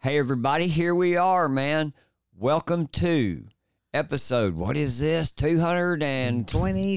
Hey, everybody, here we are, man. Welcome to episode, what is this? 27.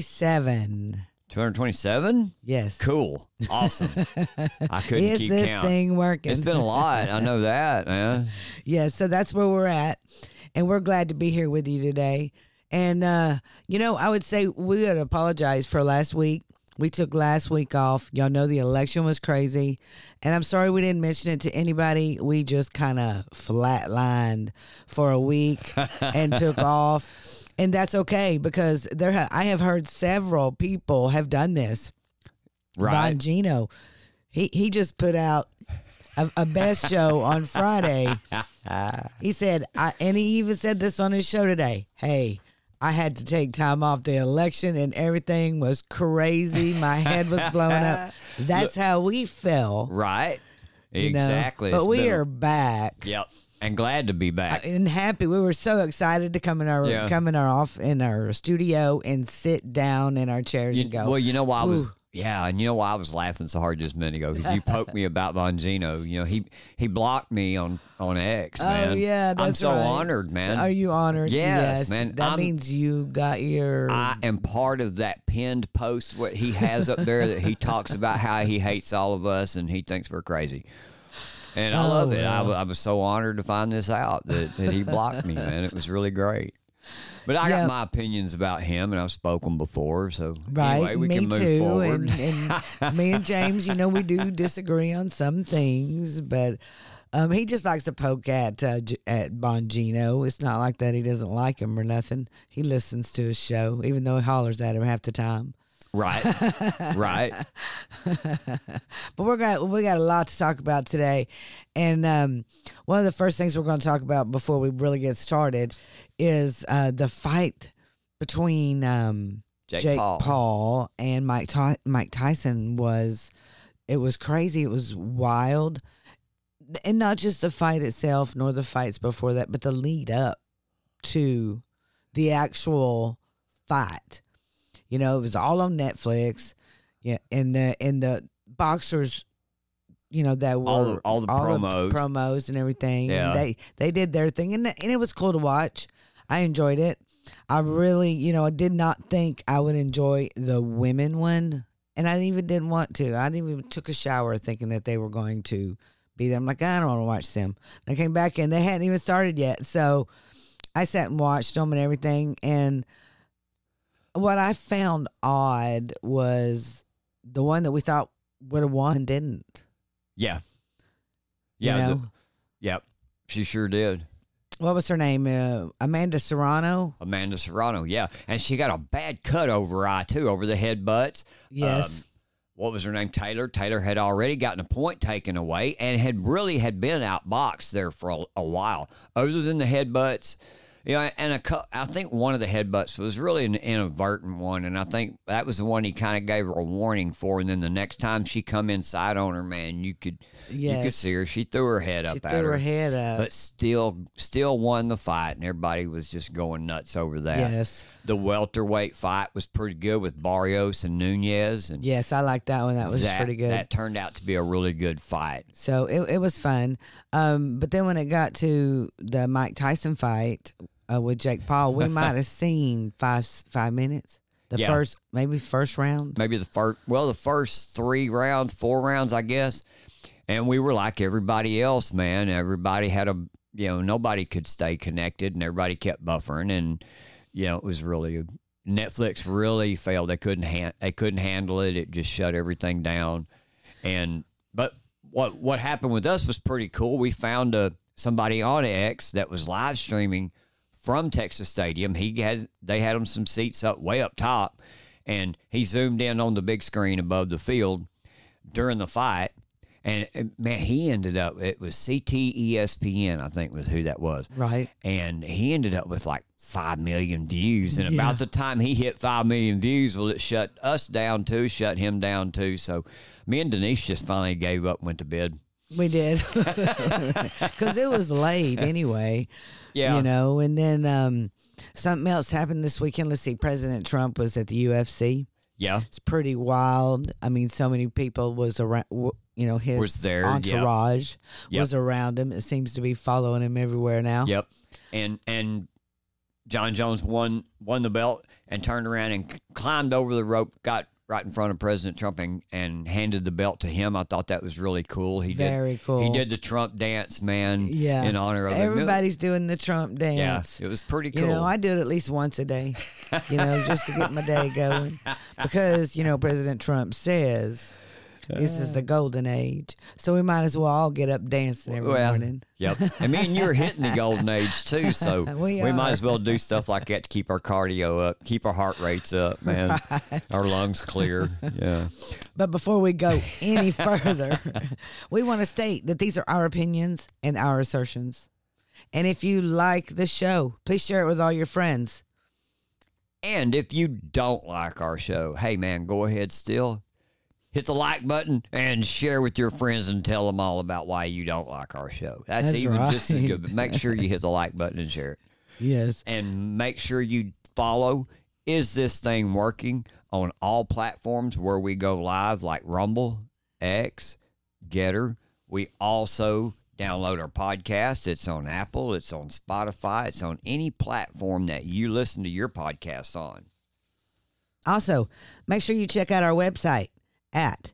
227? Yes. Cool. Awesome. I couldn't Is keep this count. thing working? It's been a lot. I know that, man. Yeah, so that's where we're at. And we're glad to be here with you today. And, I would say we would apologize for last week. We took last week off. Y'all know the election was crazy. And I'm sorry we didn't mention it to anybody. We just kind of flatlined for a week and took off. And that's okay because I have heard several people have done this. Right. Bongino, he just put out a best show on Friday. He said, and he even said this on his show today. Hey, I had to take time off the election and everything was crazy. My head was blowing up. That's how we felt. Right. You know? Exactly. But we are back. Yep. And glad to be back. And happy. We were so excited to come in our studio and sit down in our chairs and go. Well, you know why I was. Ooh. Yeah, and you know why I was laughing so hard just a minute ago? Because you poked me about Bongino. You know, he blocked me on X, man. Oh, yeah, that's I'm so right. honored, man. Are you honored? Yes, man. That means you got your... I am part of that pinned post, what he has up there, that he talks about how he hates all of us and he thinks we're crazy. And I love it. Wow. I was so honored to find this out, that he blocked me, man. It was really great. But I got my opinions about him, and I've spoken before, so anyway, we can move forward. And me and James, we do disagree on some things, but he just likes to poke at Bongino. It's not like that he doesn't like him or nothing. He listens to his show, even though he hollers at him half the time. Right, right. But we got a lot to talk about today, and one of the first things we're going to talk about before we really get started is the fight between Jake Paul and Mike Tyson. It was crazy. It was wild, and not just the fight itself, nor the fights before that, but the lead up to the actual fight. It was all on Netflix. Yeah, and the boxers, that were all the promos and everything. Yeah. And they did their thing, and it was cool to watch. I enjoyed it. I really, I did not think I would enjoy the women one, and I even didn't want to. I didn't even took a shower thinking that they were going to be there. I'm like, I don't want to watch them. And I came back and they hadn't even started yet, so I sat and watched them and everything. And what I found odd was the one that we thought would have won didn't. Yeah. Yeah. Yep. She sure did. What was her name? Amanda Serrano? Amanda Serrano, yeah. And she got a bad cut over her eye, too, over the headbutts. Yes. What was her name? Taylor. Taylor had already gotten a point taken away and had been outboxed there for a while. Other than the headbutts, and I think one of the headbutts was really an inadvertent one, and I think that was the one he kind of gave her a warning for. And then the next time she come inside on her, man, you could see her. She threw her head up at her. She threw her head up, but still won the fight, and everybody was just going nuts over that. Yes, the welterweight fight was pretty good with Barrios and Nunez, and yes, I like that one. That was pretty good. That turned out to be a really good fight. So it was fun. But then when it got to the Mike Tyson fight with Jake Paul, we might have seen 5 minutes. First round. Maybe the first 4 rounds, I guess. And we were like everybody else, man. Everybody had nobody could stay connected, and everybody kept buffering. And, it was really, Netflix really failed. They couldn't handle it. It just shut everything down. But what happened with us was pretty cool. We found somebody on X that was live streaming from Texas Stadium. They had him some seats way up top, and he zoomed in on the big screen above the field during the fight. And man, he ended up, it was CTESPN, I think was who that was. Right. And he ended up with like 5 million views. And about the time he hit 5 million views, well, it shut us down too, shut him down too. So me and Denise just finally gave up and went to bed. We did. Because it was late anyway. Yeah. And then something else happened this weekend. Let's see. President Trump was at the UFC. Yeah. It's pretty wild. I mean, so many people was around. His Was there, entourage Yep. was around him. It seems to be following him everywhere now. Yep. And John Jones won the belt and turned around and climbed over the rope, got right in front of President Trump and handed the belt to him. I thought that was really cool. Very cool. He did the Trump dance, man, Yeah. in honor of Everybody's doing the Trump dance. Yeah, it was pretty cool. I do it at least once a day, just to get my day going. Because, President Trump says this is the golden age. So we might as well all get up dancing every morning. Yep. And me and you are hitting the golden age too, so we might as well do stuff like that to keep our cardio up, keep our heart rates up, man. Right. Our lungs clear. Yeah. But before we go any further, we want to state that these are our opinions and our assertions. And if you like the show, please share it with all your friends. And if you don't like our show, hey, man, go ahead still. Hit the like button and share with your friends and tell them all about why you don't like our show. That's even right. Just as good. But make sure you hit the like button and share it. Yes. And make sure you follow. Is this thing working on all platforms where we go live, like Rumble, X, Getter? We also download our podcast. It's on Apple. It's on Spotify. It's on any platform that you listen to your podcasts on. Also, make sure you check out our website at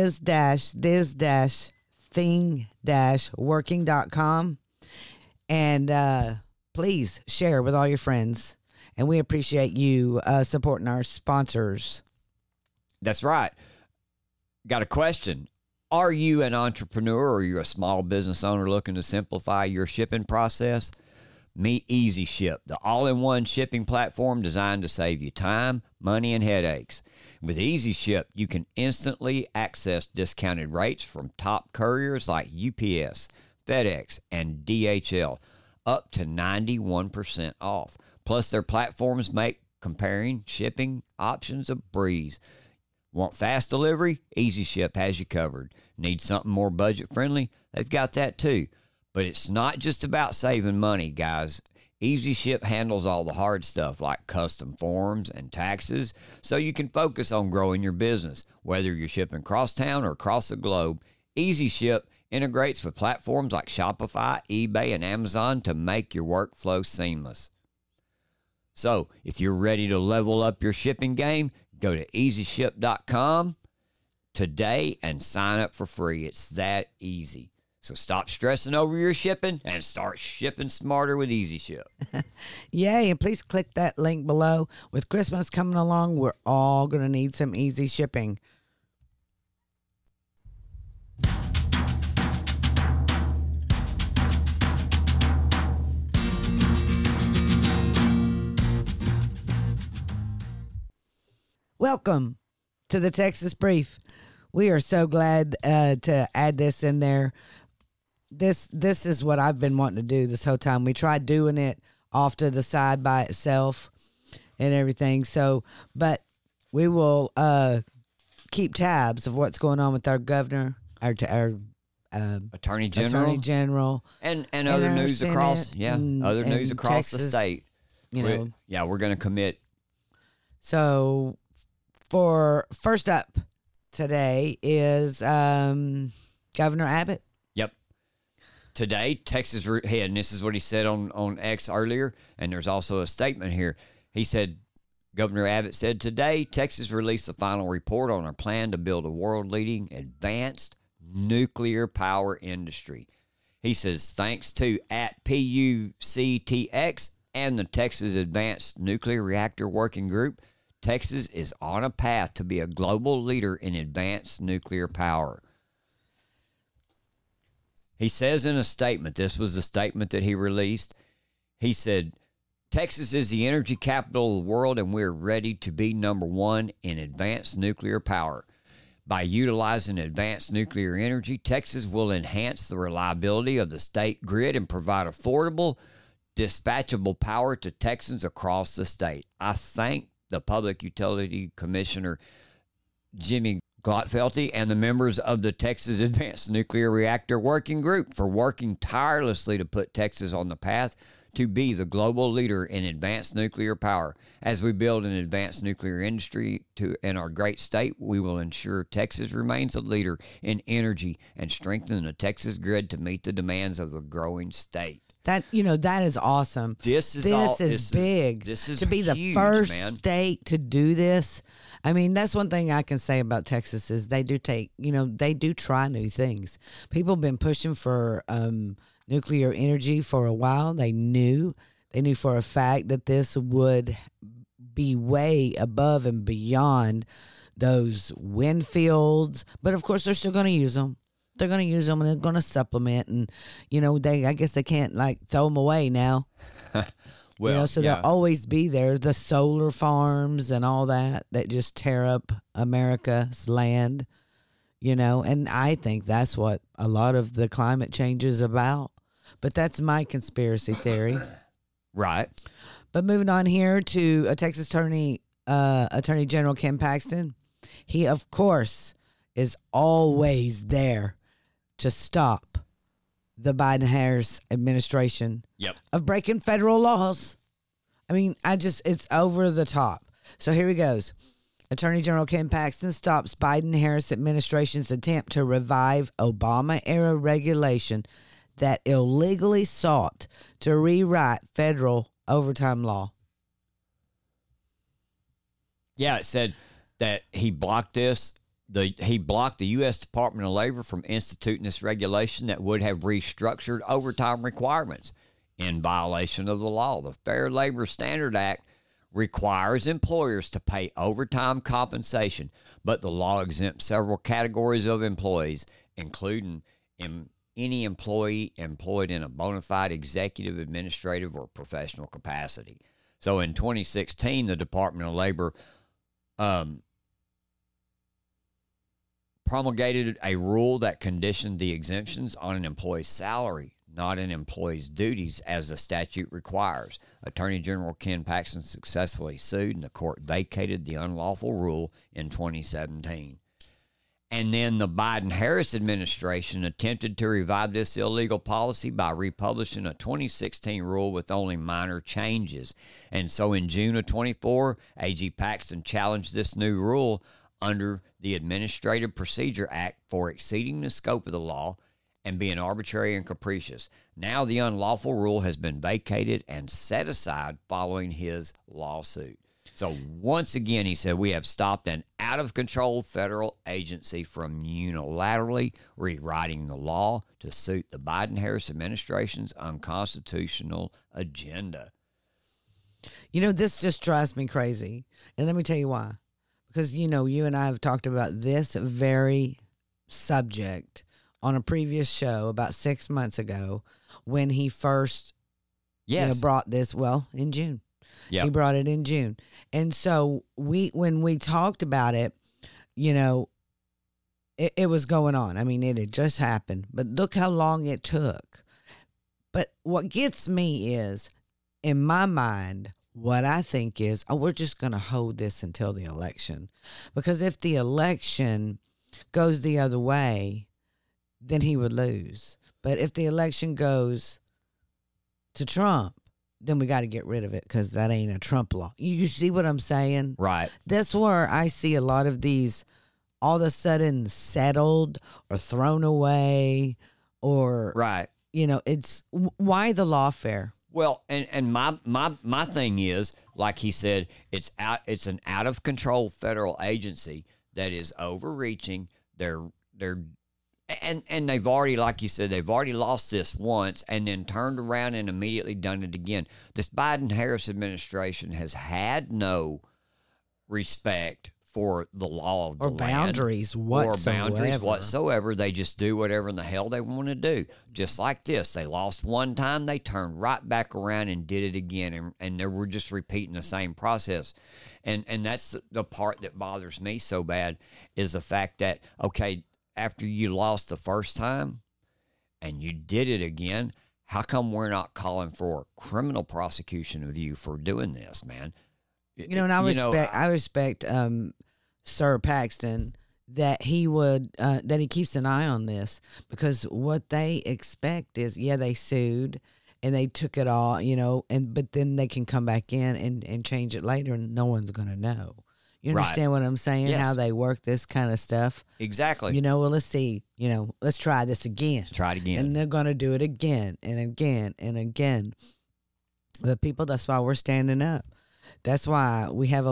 is-this-thing-working.com, and please share with all your friends, and we appreciate you supporting our sponsors. That's right. Got a question. Are you an entrepreneur or are you a small business owner looking to simplify your shipping process? Meet Easy Ship, the all-in-one shipping platform designed to save you time, money, and headaches. With Easy Ship, you can instantly access discounted rates from top couriers like UPS, FedEx, and DHL, up to 91% off. Plus, their platforms make comparing shipping options a breeze. Want fast delivery? Easy Ship has you covered. Need something more budget-friendly? They've got that too. But it's not just about saving money, guys. Easy Ship handles all the hard stuff like custom forms and taxes, so you can focus on growing your business. Whether you're shipping across town or across the globe, Easy Ship integrates with platforms like Shopify, eBay, and Amazon to make your workflow seamless. So, if you're ready to level up your shipping game, go to EasyShip.com today and sign up for free. It's that easy. So stop stressing over your shipping and start shipping smarter with Easy Ship. Yay, and please click that link below. With Christmas coming along, we're all going to need some easy shipping. Welcome to the Texas Brief. We are so glad to add this in there. This is what I've been wanting to do this whole time. We tried doing it off to the side by itself and everything. So, but we will keep tabs of what's going on with our governor, our Attorney General, and other news Senate, across other news across Texas, the state. We're going to commit. So, for first up today is Governor Abbott. Yep. Today, Texas, and this is what he said on X earlier, and there's also a statement here. He said, Governor Abbott said, today, Texas released the final report on our plan to build a world-leading advanced nuclear power industry. He says, thanks to @PUCTX and the Texas Advanced Nuclear Reactor Working Group, Texas is on a path to be a global leader in advanced nuclear power. He says in a statement, this was the statement that he released, he said, Texas is the energy capital of the world, and we're ready to be number one in advanced nuclear power. By utilizing advanced nuclear energy, Texas will enhance the reliability of the state grid and provide affordable, dispatchable power to Texans across the state. I thank the Public Utility Commissioner, Jimmy Glotfelty, and the members of the Texas Advanced Nuclear Reactor Working Group for working tirelessly to put Texas on the path to be the global leader in advanced nuclear power. As we build an advanced nuclear industry in our great state, we will ensure Texas remains a leader in energy and strengthen the Texas grid to meet the demands of the growing state. That that is awesome. This is big. This is to be huge, the first man. state to do this. I mean, that's one thing I can say about Texas is they do they do try new things. People have been pushing for nuclear energy for a while. They knew for a fact that this would be way above and beyond those wind fields. But of course, they're still going to use them. They're going to use them and they're going to supplement. And, I guess they can't throw them away now. Well, so yeah. they'll always be there. The solar farms and all that just tear up America's land, and I think that's what a lot of the climate change is about. But that's my conspiracy theory. Right. But moving on here to a Texas Attorney General Ken Paxton. He, of course, is always there to stop the Biden-Harris administration of breaking federal laws. I mean, it's over the top. So here he goes. Attorney General Ken Paxton stops Biden-Harris administration's attempt to revive Obama-era regulation that illegally sought to rewrite federal overtime law. Yeah, it said that he blocked this. He blocked the U.S. Department of Labor from instituting this regulation that would have restructured overtime requirements in violation of the law. The Fair Labor Standard Act requires employers to pay overtime compensation, but the law exempts several categories of employees, including any employee employed in a bona fide executive, administrative, or professional capacity. So in 2016, the Department of Labor promulgated a rule that conditioned the exemptions on an employee's salary, not an employee's duties, as the statute requires. Attorney General Ken Paxton successfully sued, and the court vacated the unlawful rule in 2017. And then the Biden-Harris administration attempted to revive this illegal policy by republishing a 2016 rule with only minor changes. And so in June of 24, AG Paxton challenged this new rule under the Administrative Procedure Act for exceeding the scope of the law and being arbitrary and capricious. Now the unlawful rule has been vacated and set aside following his lawsuit. So once again, he said, we have stopped an out-of-control federal agency from unilaterally rewriting the law to suit the Biden-Harris administration's unconstitutional agenda. This just drives me crazy. And let me tell you why. Because, you and I have talked about this very subject on a previous show about 6 months ago when he first brought this, in June. Yep. He brought it in June. And so when we talked about it, it was going on. I mean, it had just happened. But look how long it took. But what gets me is, in my mind, what I think is, we're just going to hold this until the election. Because if the election goes the other way, then he would lose. But if the election goes to Trump, then we got to get rid of it because that ain't a Trump law. You see what I'm saying? Right. That's where I see a lot of these all of a sudden settled or thrown away or, right. It's why the lawfare? Well, and my thing is, like he said, it's an out of control federal agency that is overreaching. And they've already, like you said, they've already lost this once and then turned around and immediately done it again. This Biden-Harris administration has had no respect for the law of the land. Boundaries whatsoever. They just do whatever in the hell they want to do. Just like this. They lost one time, they turned right back around and did it again. And they were just repeating the same process. And that's the part that bothers me so bad is the fact that, okay, after you lost the first time and you did it again, how come we're not calling for criminal prosecution of you for doing this, man? And I respect Sir Paxton that he would that he keeps an eye on this because what they expect is they sued and they took it all, but then they can come back in and change it later, and no one's going to know. You Right. understand what I'm saying? Yes. How they work this kind of stuff. Exactly. Well, let's see. Let's try this again. Let's try it again. And they're going to do it again and again and again. The people, that's why we're standing up. That's why we have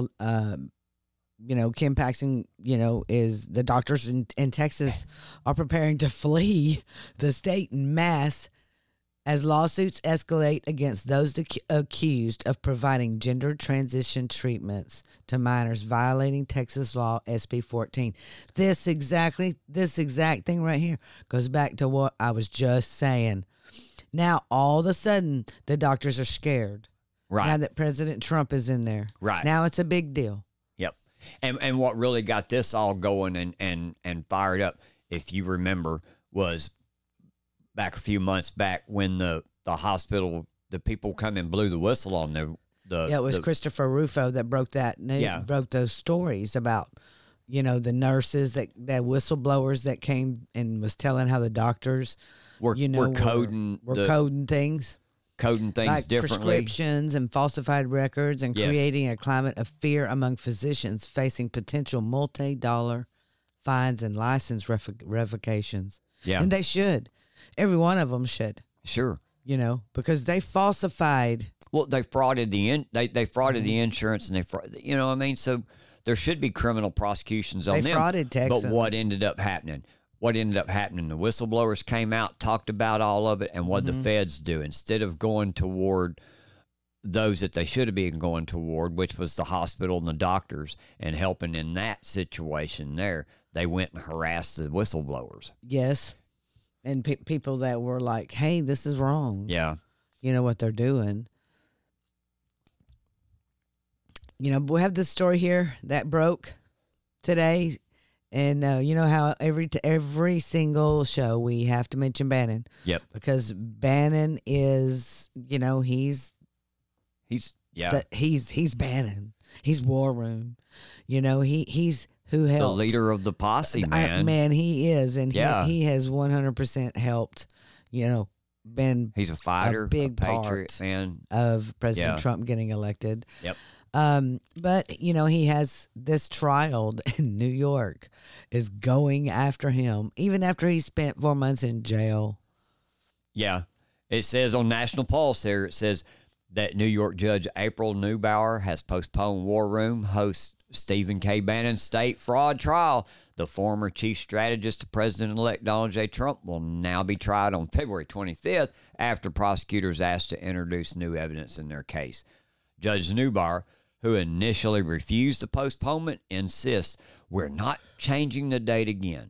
Ken Paxton, is the doctors in Texas are preparing to flee the state en masse as lawsuits escalate against those accused of providing gender transition treatments to minors, violating Texas law SB 14. This exact thing right here goes back to what I was just saying. Now, all of a sudden, the doctors are scared. Right. Now that President Trump is in there. Right. Now it's a big deal. Yep. And what really got this all going and fired up, if you remember, was back a few months back when the hospital, the people come and blew the whistle on it was Christopher Rufo that broke that news, Yeah. broke those stories about, the nurses that whistleblowers that came and was telling how the doctors were coding coding things. Coding things like differently. Prescriptions and falsified records, and Yes. creating a climate of fear among physicians facing potential multi-dollar fines and license revocations. Yeah. And they should. Every one of them should, Sure. because they falsified. Well, they frauded they frauded Mm-hmm. the insurance, and so there should be criminal prosecutions on They them. frauded Texans. But what ended up happening? The whistleblowers came out, talked about all of it, and what Mm-hmm. the feds do, instead of going toward those that they should have been going toward, which was the hospital and the doctors, and helping in that situation there, they went and harassed the whistleblowers. Yes. And people that were like, hey, this is wrong. Yeah. You know what they're doing. We have this story here that broke today. And how every single show we have to mention Bannon. Yep. Because Bannon is, he's Bannon. He's War Room. He's who helped. The leader of the posse, man. He is, and Yeah. he has 100% helped. Been He's a fighter, a big patriot, part man. of President Yeah. Trump getting elected. Yep. But he has this trial in New York is going after him, even after he spent 4 months in jail. Yeah. It says on National Pulse there, it says that New York Judge April Neubauer has postponed War Room host Stephen K. Bannon's state fraud trial. The former chief strategist to President-elect Donald J. Trump will now be tried on February 25th after prosecutors asked to introduce new evidence in their case. Judge Neubauer, who initially refused the postponement, insists we're not changing the date again.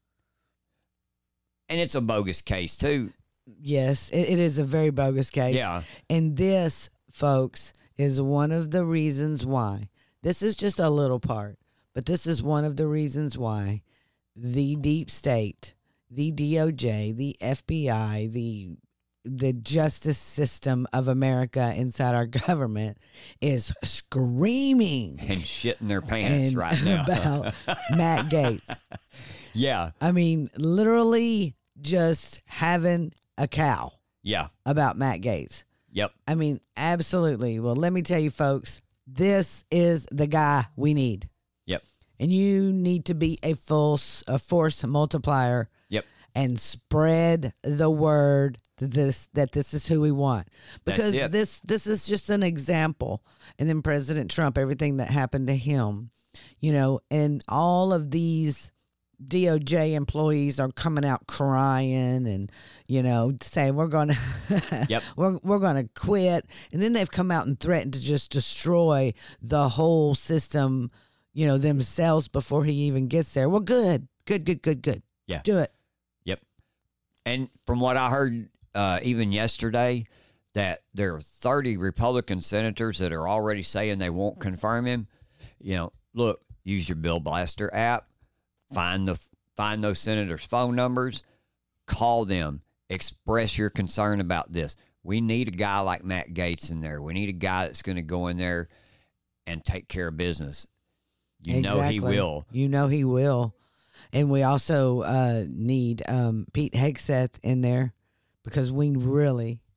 And it's a bogus case, too. Yes, it is a very bogus case. Yeah. And this, folks, is one of the reasons why. This is just a little part, but this is one of the reasons why the deep state, the DOJ, the FBI, the justice system of America inside our government is screaming And shitting their pants and right now. about Matt Gaetz. Yeah. I mean, literally just having a cow Yeah. about Matt Gaetz. Yep. I mean, absolutely. Well, let me tell you, folks, this is the guy we need. Yep. And you need to be a force multiplier. Yep. And spread the word that this is who we want, because That's it. this is just an example. And then President Trump, everything that happened to him, and all of these DOJ employees are coming out crying and saying we're gonna Yep. we're gonna quit, and then they've come out and threatened to just destroy the whole system, themselves before he even gets there. Well, good. Yeah. Do it. Yep. And from what I heard even yesterday, that there are 30 Republican senators that are already saying they won't confirm him. Look, use your Bill Blaster app, find those senators' phone numbers, call them, express your concern about this. We need a guy like Matt Gaetz in there. We need a guy that's going to go in there and take care of business. You know he will. He will. And we also need Pete Hegseth in there, because we really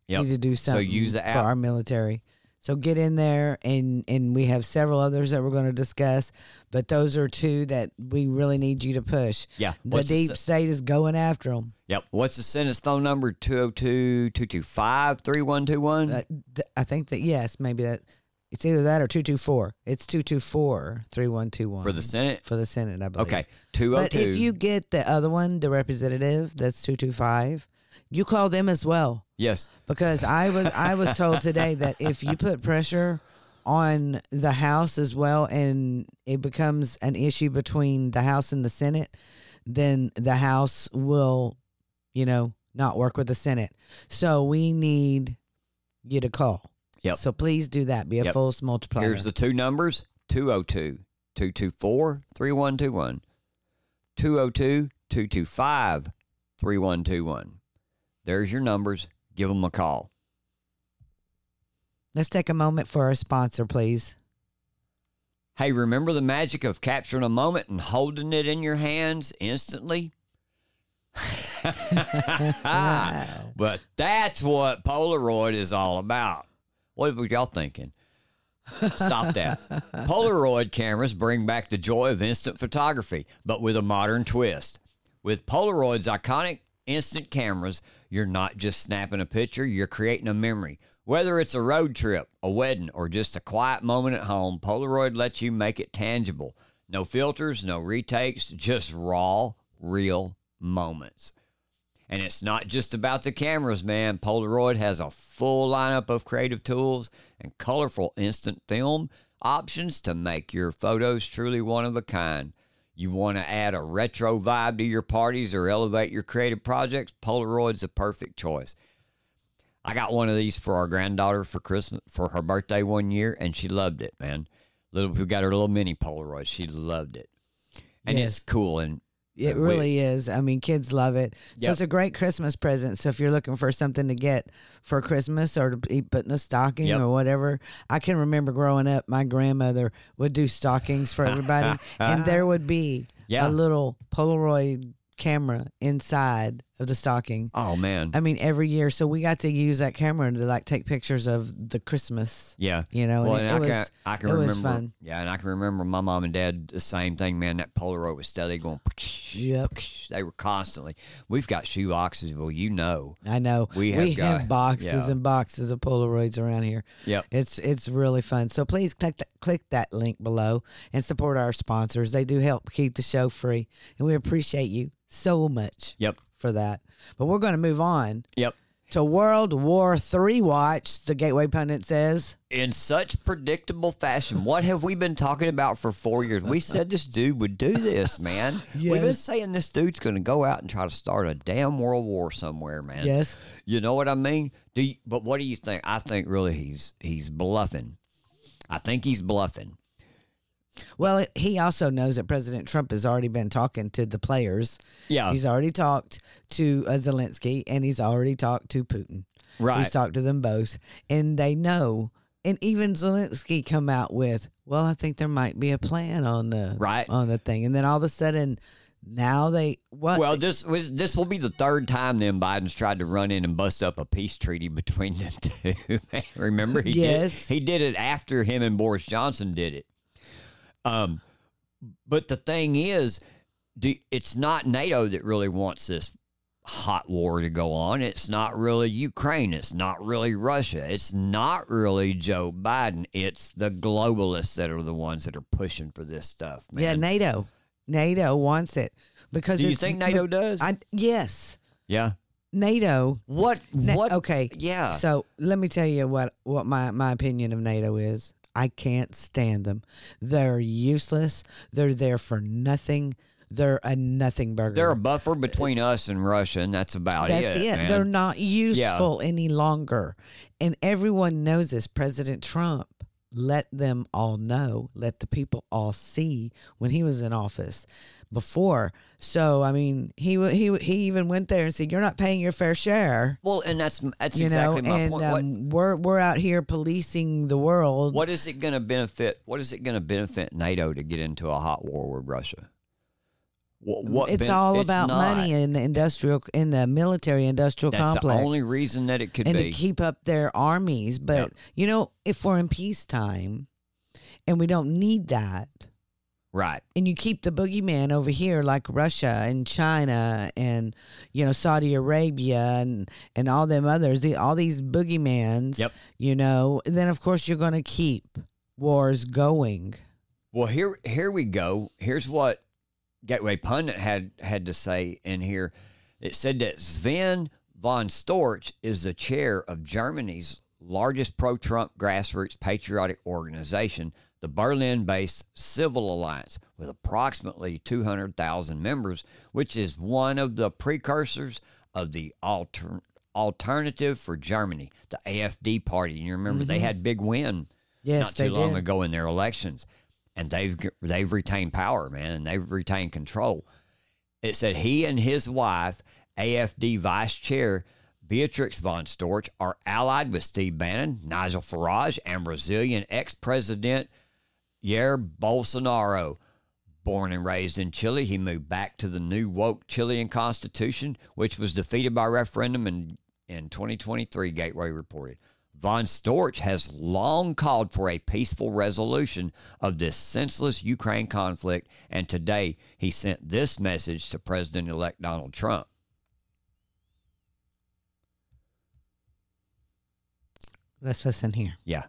Yep. need to do So something use the for app. our military. So get in there, and we have several others that we're going to discuss, but those are two that we really need you to push. Yeah. The deep state is going after them. Yep. What's the Senate's phone number? 202-225-3121? I think that, yes, maybe that. It's either that or 224. It's 224-3121. For the Senate? For the Senate, I believe. Okay. 202. But if you get the other one, the representative, that's 225, you call them as well. Yes. Because I was told today that if you put pressure on the House as well and it becomes an issue between the House and the Senate, then the House will, not work with the Senate. So we need you to call. Yep. So please do that. Be a force multiplier. Here's the two numbers: 202-224-3121, 202-225-3121. There's your numbers. Give them a call. Let's take a moment for our sponsor, please. Hey, remember the magic of capturing a moment and holding it in your hands instantly? But that's what Polaroid is all about. What were y'all thinking? Stop that. Polaroid cameras bring back the joy of instant photography, but with a modern twist. With Polaroid's iconic instant cameras, you're not just snapping a picture, you're creating a memory. Whether it's a road trip, a wedding, or just a quiet moment at home, Polaroid lets you make it tangible. No filters, no retakes, just raw, real moments. And it's not just about the cameras, man. Polaroid has a full lineup of creative tools and colorful instant film options to make your photos truly one of a kind. You want to add a retro vibe to your parties or elevate your creative projects? Polaroid's the perfect choice. I got one of these for our granddaughter for Christmas, for her birthday one year, and she loved it, man. We got her little mini Polaroid. She loved it. And Yes. it's cool. And It really is. I mean, kids love it. So Yep. it's a great Christmas present. So if you're looking for something to get for Christmas or to be put in a stocking Yep. or whatever, I can remember growing up, my grandmother would do stockings for everybody, and there would be Yeah. a little Polaroid camera inside of the stocking. Oh, man. I mean, every year. So we got to use that camera to take pictures of the Christmas. Yeah. Well, and I can it remember. was fun. Yeah, and I can remember my mom and dad the same thing, man. That Polaroid was steady going. Yep. They were constantly. We've got shoe boxes. Well, I know. We have boxes yeah. and boxes of Polaroids around here. Yep. It's really fun. So please click that link below and support our sponsors. They do help keep the show free, and we appreciate you so much Yep. for that. But we're going to move on Yep. to World War III watch, the Gateway Pundit says. In such predictable fashion. What have we been talking about for 4 years? We said this dude would do this, man. We've been Yes. saying this dude's going to go out and try to start a damn world war somewhere, man. Yes. You know what I mean? But what do you think? I think really he's bluffing. I think he's bluffing. Well, he also knows that President Trump has already been talking to the players. Yeah. He's already talked to Zelensky, and he's already talked to Putin. Right. He's talked to them both, and they know. And even Zelensky come out with, well, I think there might be a plan on the thing. And then all of a sudden, now Well, this will be the third time then Biden's tried to run in and bust up a peace treaty between them two. Remember, he did it after him and Boris Johnson did it. But the thing is, it's not NATO that really wants this hot war to go on. It's not really Ukraine. It's not really Russia. It's not really Joe Biden. It's the globalists that are the ones that are pushing for this stuff, man. Yeah, NATO wants it because. Do you think NATO does? Yes. Yeah. NATO. What? Okay. Yeah. So let me tell you what my opinion of NATO is. I can't stand them. They're useless. They're there for nothing. They're a nothing burger. They're a buffer between us and Russia, and that's about it. That's it. Man. They're not useful any longer. And everyone knows this. President Trump let them all know, let the people all see when he was in office before. So, I mean, he even went there and said, you're not paying your fair share. Well, and that's exactly my point. We're out here policing the world. What is it going to benefit? What is it going to benefit NATO to get into a hot war with Russia? It's all about money in the military industrial complex. That's the only reason that it could and be. to keep up their armies. But if we're in peacetime and we don't need that, right? And you keep the boogeyman over here like Russia and China and Saudi Arabia and all them others, all these boogeymans. Yep. Then of course you're going to keep wars going. Well, here we go. Here's what Gateway Pundit had to say in here. It said that Sven von Storch is the chair of Germany's largest pro-Trump grassroots patriotic organization, the Berlin-based Civil Alliance, with approximately 200,000 members, which is one of the precursors of the Alternative for Germany, the AfD party. And you remember they had big win not too long ago in their elections. And they've retained power, man, and they've retained control. It said he and his wife, AfD Vice Chair Beatrix von Storch, are allied with Steve Bannon, Nigel Farage, and Brazilian ex-president Jair Bolsonaro. Born and raised in Chile, he moved back to the new woke Chilean constitution, which was defeated by referendum in 2023, Gateway reported. Von Storch has long called for a peaceful resolution of this senseless Ukraine conflict, and today he sent this message to President-elect Donald Trump. Let's listen here. Yeah.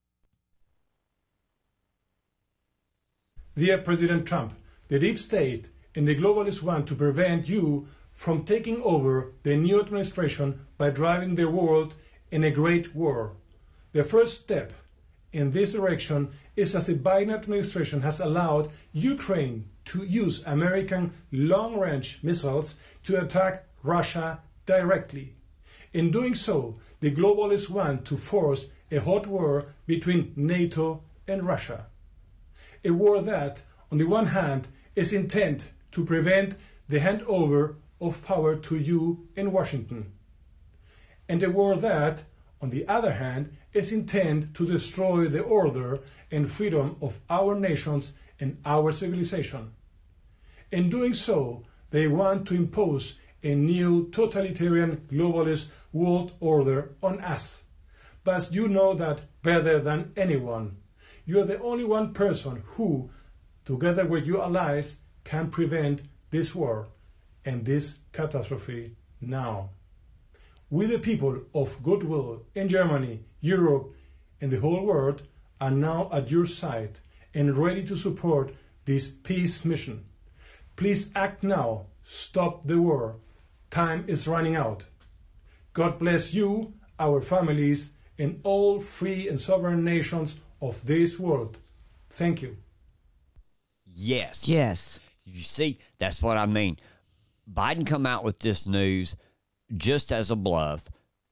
Dear President Trump, the deep state and the globalists want to prevent you from taking over the new administration by driving the world in a great war. The first step in this direction is as the Biden administration has allowed Ukraine to use American long-range missiles to attack Russia directly. In doing so, the globalists want to force a hot war between NATO and Russia. A war that, on the one hand, is intent to prevent the handover of power to you in Washington, and a war that, on the other hand, is intent to destroy the order and freedom of our nations and our civilization. In doing so, they want to impose a new totalitarian globalist world order on us. But you know that better than anyone. You are the only one person who, together with your allies, can prevent this war and this catastrophe now. We, the people of goodwill in Germany, Europe, and the whole world, are now at your side and ready to support this peace mission. Please act now. Stop the war. Time is running out. God bless you, our families, and all free and sovereign nations of this world. Thank you. Yes. Yes. You see, that's what I mean. Biden come out with this news just as a bluff.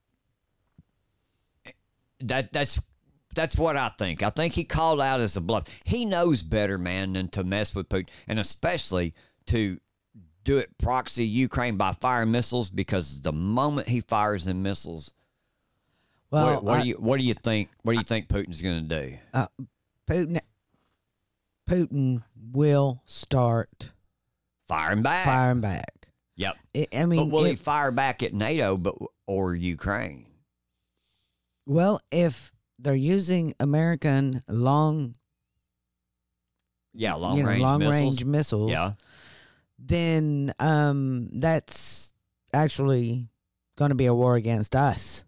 That's what I think. I think he called out as a bluff. He knows better, man, than to mess with Putin, and especially to do it proxy Ukraine by firing missiles, because the moment he fires them missiles, well, what do you think? What do you think Putin's going to do? Putin will start firing back. Yep. I mean, but will he fire back at NATO or Ukraine? Well, if they're using American long range missiles, yeah, then that's actually going to be a war against us.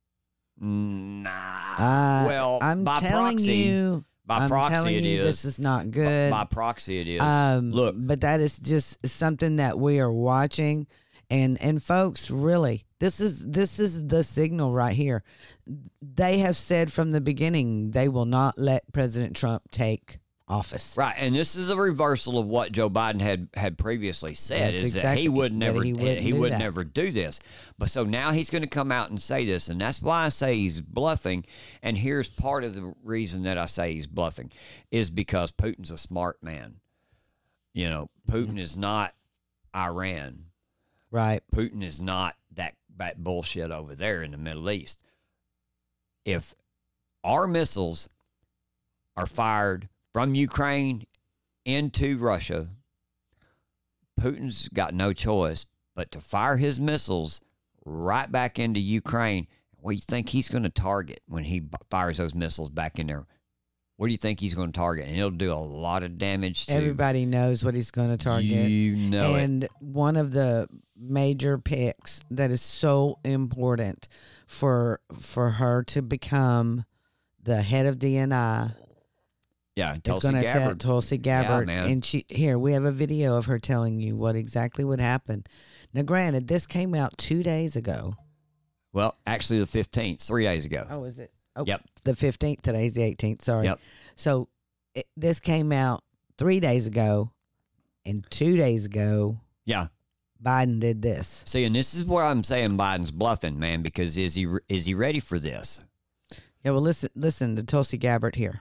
Nah. Well, I'm telling you. By proxy, it is. This is not good. By proxy, it is. Look, but that is just something that we are watching, and folks, really, this is the signal right here. They have said from the beginning they will not let President Trump take office. Right, and this is a reversal of what Joe Biden had previously said. That's that he would never never never do this. But so now he's going to come out and say this, and that's why I say he's bluffing. And here's part of the reason that I say he's bluffing is because Putin's a smart man. You know, Putin is not Iran. Right. Putin is not that bullshit over there in the Middle East. If our missiles are fired from Ukraine into Russia, Putin's got no choice but to fire his missiles right back into Ukraine. What do you think he's going to target when he fires those missiles back in there? What do you think he's going to target? And he'll do a lot of damage to. Everybody knows what he's going to target. You know and one of the major picks that is so important for her to become the head of DNI. Yeah, Tulsi Gabbard. Tulsi Gabbard. Yeah, man. And we have a video of her telling you what exactly would happen. Now, granted, this came out 2 days ago. Well, actually the 15th, 3 days ago. Oh, is it? Oh, Yep. The 15th. Today's the 18th. Sorry. Yep. So this came out 3 days ago, and 2 days ago, Yeah. Biden did this. See, and this is where I'm saying Biden's bluffing, man, because is he ready for this? Yeah, well, listen to Tulsi Gabbard here.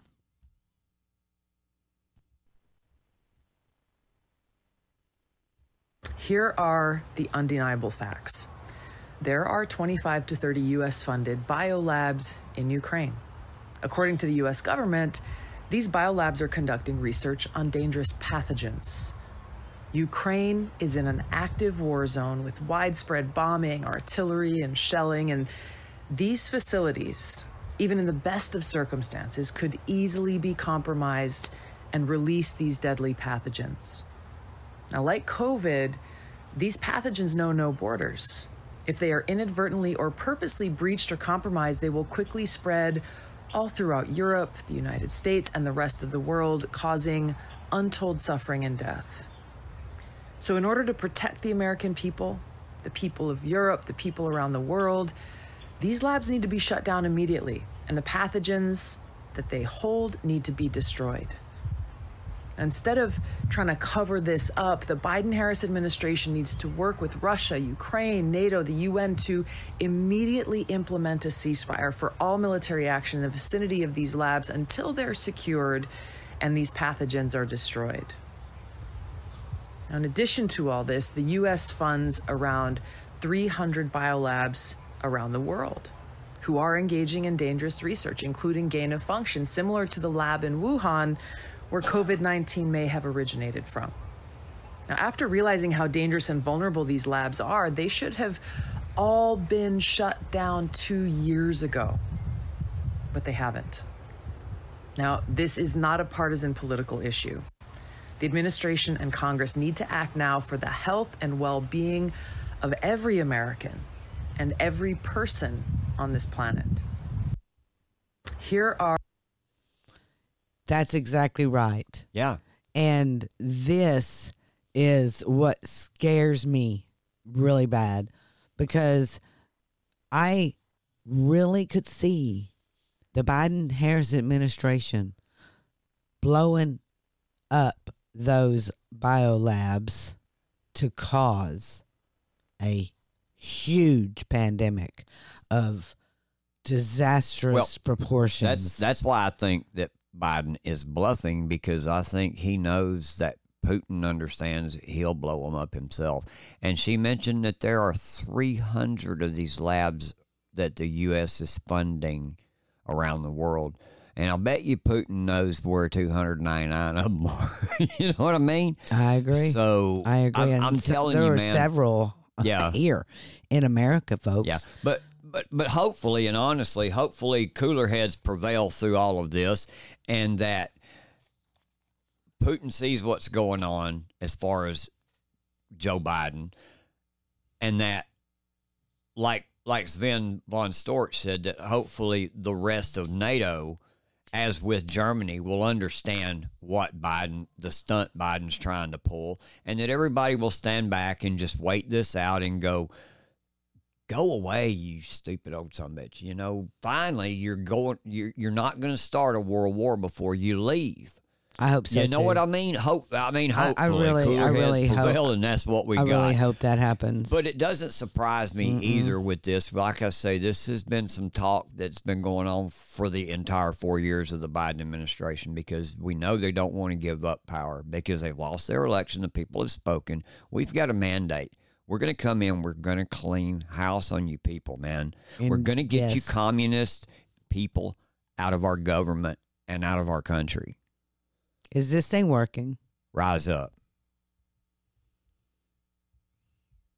Here are the undeniable facts. There are 25 to 30 U.S.-funded biolabs in Ukraine. According to the U.S. government, these biolabs are conducting research on dangerous pathogens. Ukraine is in an active war zone with widespread bombing, artillery, and shelling, and these facilities, even in the best of circumstances, could easily be compromised and release these deadly pathogens. Now, like COVID, these pathogens know no borders. If they are inadvertently or purposely breached or compromised, they will quickly spread all throughout Europe, the United States, and the rest of the world, causing untold suffering and death. So in order to protect the American people, the people of Europe, the people around the world, these labs need to be shut down immediately, and the pathogens that they hold need to be destroyed. Instead of trying to cover this up, the Biden-Harris administration needs to work with Russia, Ukraine, NATO, the UN to immediately implement a ceasefire for all military action in the vicinity of these labs until they're secured and these pathogens are destroyed. Now, in addition to all this, the U.S. funds around 300 biolabs around the world who are engaging in dangerous research, including gain of function, similar to the lab in Wuhan, where COVID-19 may have originated from. Now, after realizing how dangerous and vulnerable these labs are, they should have all been shut down 2 years ago, but they haven't. Now, this is not a partisan political issue. The administration and Congress need to act now for the health and well-being of every American and every person on this planet. Here are That's exactly right. Yeah. And this is what scares me really bad, because I really could see the Biden-Harris administration blowing up those biolabs to cause a huge pandemic of disastrous proportions. That's why I think that Biden is bluffing, because I think he knows that Putin understands he'll blow them up himself. And she mentioned that there are 300 of these labs that the U.S. is funding around the world. And I'll bet you Putin knows where 299 of them are. You know what I mean? I agree. So I agree. I'm telling you, there are man. several here in America, folks. Yeah, but hopefully and honestly, hopefully cooler heads prevail through all of this, and that Putin sees what's going on as far as Joe Biden, and that, like Sven von Storch said, that hopefully the rest of NATO, as with Germany, will understand what the stunt Biden's trying to pull, and that everybody will stand back and just wait this out and go away, you stupid old son of a bitch. You know, finally you're not going to start a world war before you leave. I hope so. You know too. what I mean? Hopefully, I really prevail, hope, and that's what we I got. really hope that happens. But it doesn't surprise me either with this. Like I say, this has been some talk that's been going on for the entire 4 years of the Biden administration, because we know they don't want to give up power because they lost their election. The people have spoken. We've got a mandate. We're going to come in. We're going to clean house on you people, man. We're going to get you communist people out of our government and out of our country. Is this thing working? Rise up.